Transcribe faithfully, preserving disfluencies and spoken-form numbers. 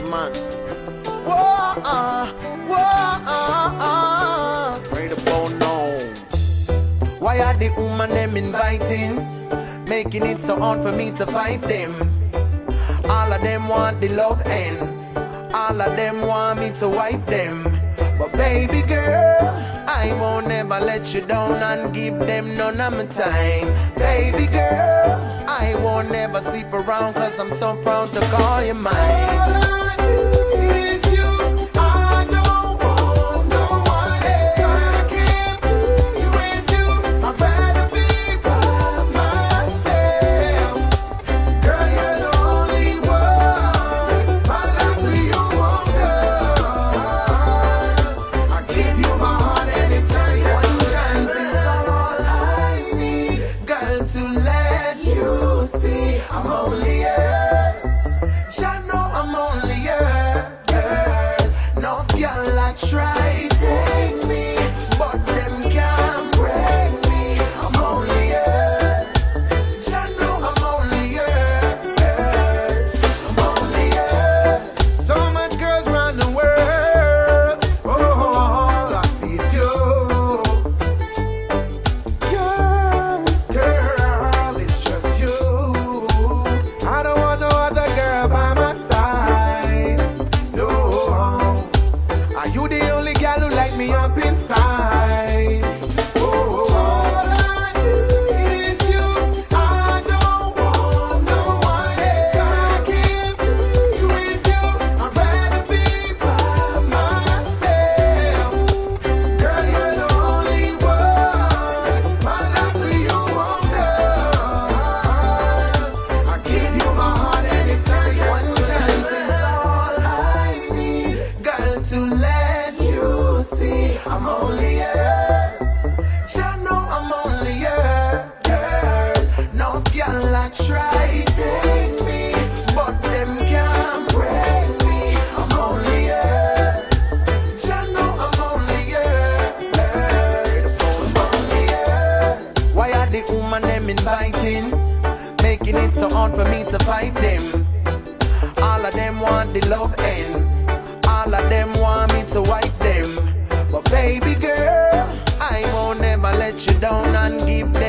man. Whoa, uh, whoa, uh, uh. Right about now. Why are the woman them inviting? Making it so hard for me to fight them. All of them want the love end. All of them want me to wipe them. But baby girl, I won't ever let you down and give them none of my time. Baby girl, I won't ever sleep around, cause I'm so proud to call you mine. I'm only yours. Ya know I'm only yours. No girl like try take me, but them can't break me. I'm only yours. Ya know I'm only yours. I'm only yours. So much girls round the world. Oh, all I see is you. Yours, girl, it's just you. I don't want no other girl by my side. No, are you the only girl who like me up inside? Oh, all I need is you. I don't want no one else. I can't be with you. I'd rather be by myself. Girl, you're the only one. My love for you won't done. I give you my heart and it's not your one chance is all I need, girl, to let you see I'm only yours. Ya know I'm only yours. No girl I try take me, but them can't break me. I'm only yours. Ya know I'm only yours. I'm only yours. Why are the woman them inviting? Making it so hard for me to fight them. All of them want the love end. All of them want me to wipe them. But baby girl, I won't ever let you down and give them